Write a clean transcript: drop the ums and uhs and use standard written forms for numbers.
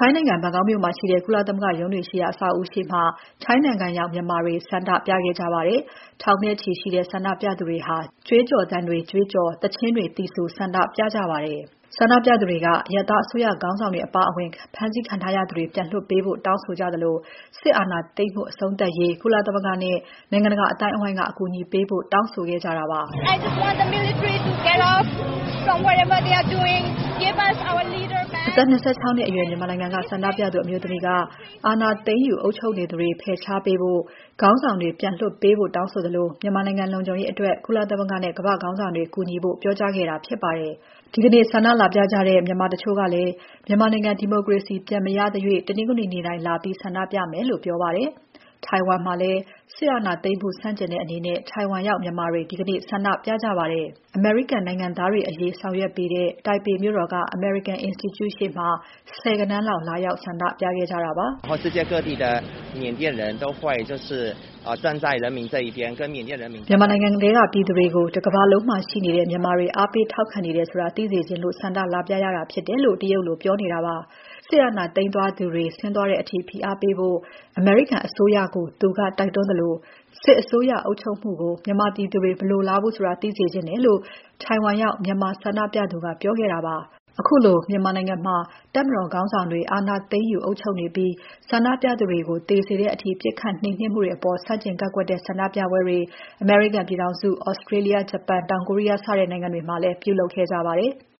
ထိုင်းနိုင်ငံဘန်ကောက်မြို့မှာရှိတဲ့ကုလသမဂ္ဂရုံးတွေရှိရာအဆောက်အဦရှေ့မှာထိုင်းနိုင်ငံရောက်မြန်မာတွေဆန္ဒပြခဲ့ကြပါတယ်။ထောင်နဲ့ချီရှိတဲ့ဆန္ဒပြသူတွေဟာကြွေးကြော်သံတွေကြွေးကြော်သီချင်းတွေသီဆိုဆန္ဒပြကြပါတယ်။ဆန္ဒပြသူတွေက အရပ်သားအစိုးရခေါင်းဆောင်တွေအပါအဝင်ဖမ်းဆီးခံထားရသူတွေပြန်လွှတ်ပေးဖို့တောင်းဆိုကြသလိုစစ်အာဏာသိမ်းမှုအဆုံးသတ်ရေးကုလသမဂ္ဂနဲ့နိုင်ငံတကာအသိုင်းအဝိုင်းကအကူအညီပေးဖို့တောင်းဆိုခဲ့ကြတာပါ။ I just want the military to get off from whatever they are doing. Give us our leader back. အသက်26နှစ်အရွယ်မြန်မာနိုင်ငံကဆန္ဒပြသူအမျိုးသမီးကအာဏာသိမ်းယူအုပ်ချုပ်နေသူတွေဖယ်ရှားပေးဖို့ခေါင်းဆောင်တွေပြန်လွှတ်ပေးဖို့တောင်းဆိုသလိုမြန်မာနိုင်ငံလုံခြုံရေးအတွက်ကုလသမဂ္ဂနဲ့ကမ္ဘာ့ခေါင်းဆောင်တွေကူညီဖို့ပြောကြားခဲ့တာဖြစ်ပါတယ်။ဒီကနေ့ဆန္ဒလာပြကြတဲ့မြန်မာတချို့ကလည်းမြန်မာနိုင်ငံဒီမိုကရေစီပြန်မရသရွေ့တနင်္ဂနွေနေ့တိုင်းလာပြီးဆန္ဒပြမယ်လို့ပြောပါတယ်။ထိုင်ဝမ်မှာလည်းစစ်အာဏာသိမ်းမှုဆန့်ကျင်တဲ့အနေနဲ့ထိုင်ဝမ်ရောက်မြန်မာတွေဒီကနေ့ဆန္ဒပြကြပါတယ်။ အမေရိကန်နိုင်ငံသားတွေအရေးဆောင်ရွက်ပေးတဲ့တိုင်ပေမြို့တော်က American Institute ရှေ့မှာဆယ်ဂဏန်းလောက်လာရောက်ဆန္ဒပြခဲ့ကြတာပါ။世界各地的缅甸人都会就是站在人民这一边跟缅甸人民မြန်မာနိုင်ငံထဲကပြည်သူတွေကိုတကမ္ဘာလုံးမှာရှိနေတဲ့မြန်မာတွေအားပေးထောက်ခံနေတယ်ဆိုတာသိစေချင်လို့ဆန္ဒလာပြရတာဖြစ်တယ်လို့တရုတ်လိုပြောနေတာပါ။စစ်အာဏာသိမ်းသွားသူတွေဆင်းသွားတဲ့အထိဖိအားပေးဖို့အမေရိကန်အစိုးရကိုသူကတိုက်တွန်းသလိုစစ်အစိုးရအုပ်ချုပ်မှုကိုမြန်မာပြည်သူတွေဘယ်လိုလားဘူးဆိုတာသိစေချင်တယ်လို့ထိုင်ဝမ်ရောက်မြန်မာဆန္ဒပြသူကပြောခဲ့တာပါ။အခုလိုမြန်မာနိုင်ငံမှာတပ်မတော်ခေါင်းဆောင်တွေအာဏာသိမ်းယူအုပ်ချုပ်နေပြီးဆန္ဒပြသူတွေကိုသေစေတဲ့အထိပြစ်ခတ်နှိမ်နင်းမှုတွေအပေါ်ဆန့်ကျင်ကန့်ကွက်တဲ့ဆန္ဒပြပွဲတွေအမေရိကန်ပြည်ထောင်စု, Australia, Japan, တောင်ကိုရီးယားစတဲ့နိုင်ငံတွေမှာလည်းပြုလုပ်ခဲ့ကြပါတယ်။